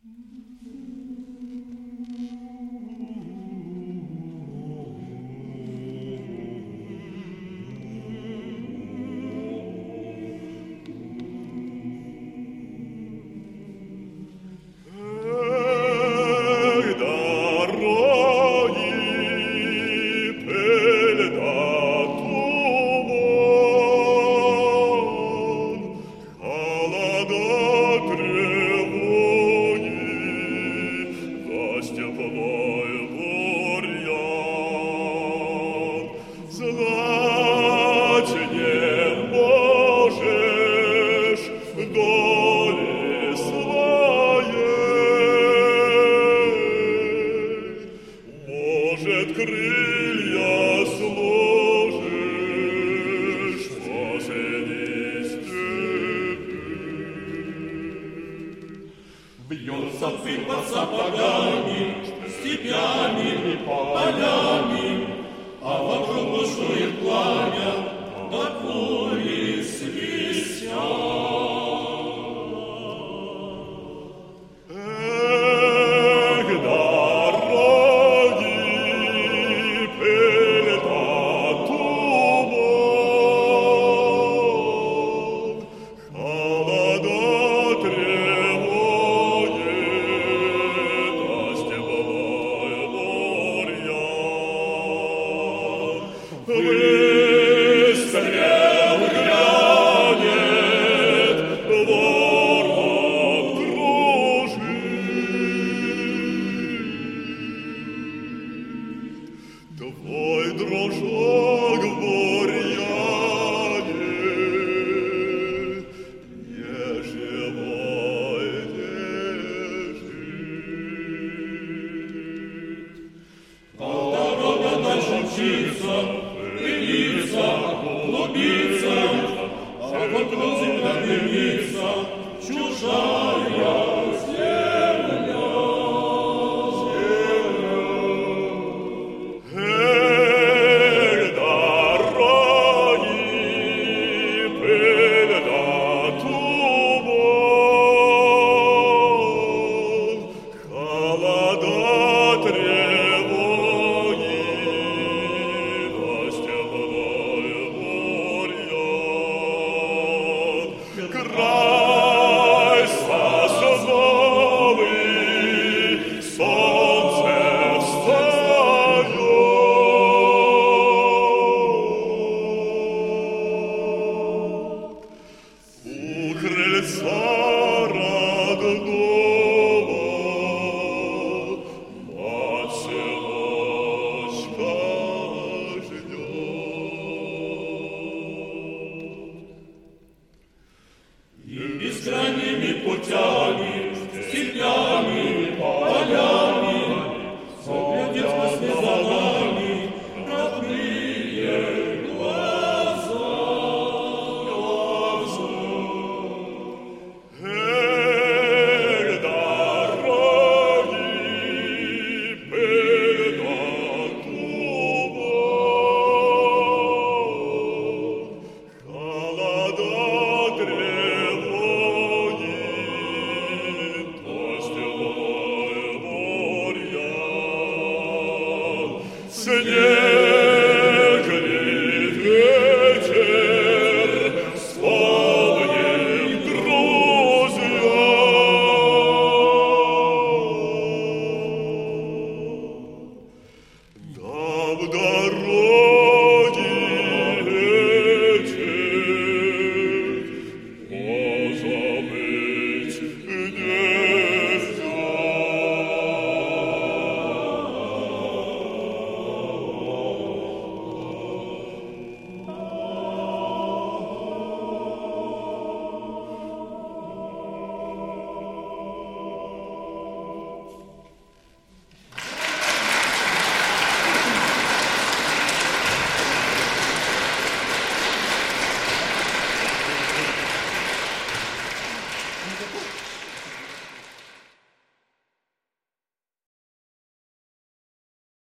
Бьется пыль под сапогами, степями и полями, а вокруг бушует пламя, да пули свистят. Эх, дороги, пыль да туман, холода тревоги, да степной бурьян. Выстрел грянет, ворон кружит. Твой дружок в бурьяне не живой лежит. Дорога дальше мчится, пылится, клубится, а вокруг земля дымится, чужая земля. Эх, дороги, пыль да туман, холода тревоги, да степной бурьян. Край сосновый, солнце встает. У крыльца родного мать-сыночка ждет. И бескрайними путями, степями, полями, заглядит во сне за нами родные глаза. Эх, дороги, пыль да туман, холода тревоги, да степной бурьян. Снег